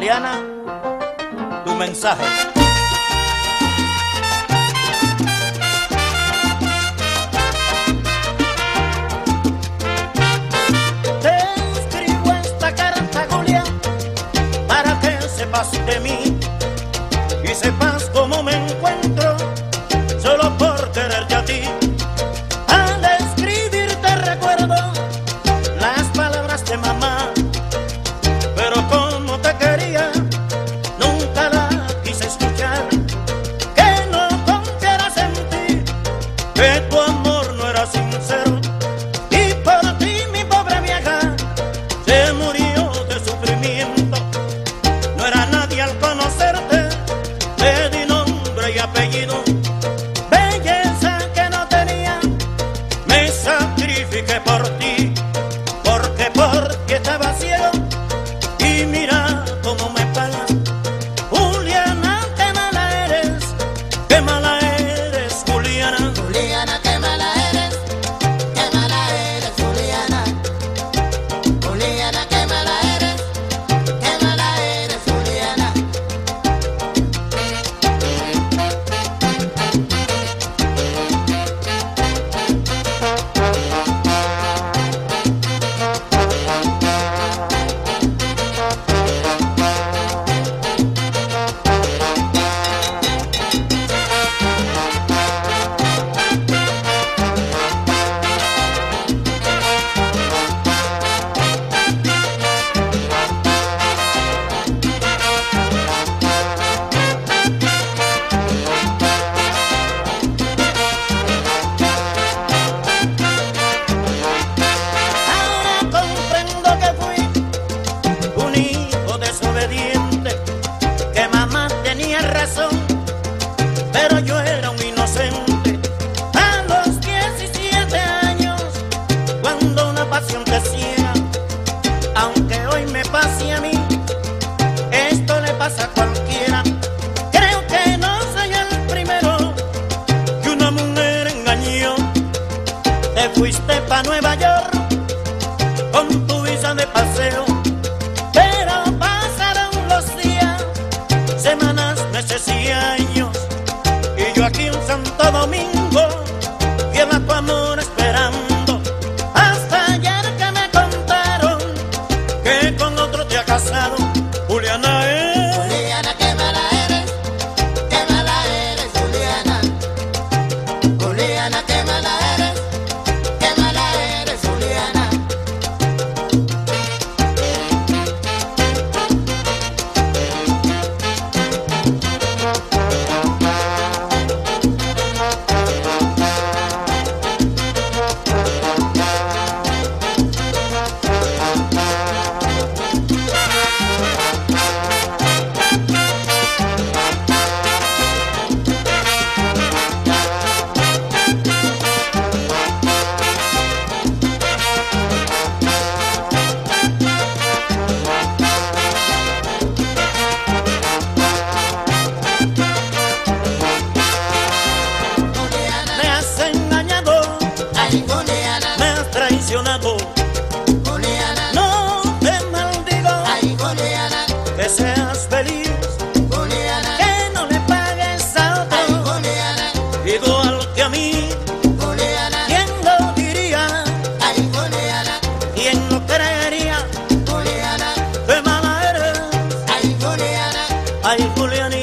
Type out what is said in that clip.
Juliana, tu mensaje. Te escribo esta carta, Julia, para que sepas de mí y sepas cómo me encuentro, solo por quererte a ti. Al escribirte recuerdo las palabras de mamá, pero como te quería, nunca la quise escuchar. Que no confieras en ti, que tu amor no era sincero, y por ti mi pobre vieja se murió de sufrimiento. No era nadie al conocerte, te di nombre y apellido, belleza que no tenía, me sacrifiqué por ti, porque por ti estaba ciego. Y mira cómo me pagas, Juliana, qué mala eres, Juliana. Juliana, qué mala eres, Juliana. Juliana, qué mala eres, Juliana. Ahora comprendo que fui un hijo desobediente, que mamá tenía razón, pero yo era un inocente. A los 17 años, cuando una pasión te ciega, aunque hoy me pase a mí, esto le pasa a cualquiera. Creo que no soy el primero que una mujer engañó. Te fuiste pa' Nueva York con tu visa de paseo, pero pasaron los días, semanas, meses y años, y yo aquí en Santo Domingo, fiel a tu amor esperando, hasta ayer que me contaron que con otro te ha casado. Juliana, Juliana, qué mala eres, Juliana. Juliana, qué mala eres, Juliana. me has engañado, Ay, Juliana, me has traicionado. Juliana, No te maldigo, ay, Juliana, que seas feliz, Juliana, que no le pagues a ay, otro, Juliana, igual que a mí. Juliana, ¿Quién lo diría? ay, Juliana, ¿Quién lo creería? Juliana, ¡Qué mala eres! ay, Juliana. Ay, Juliana.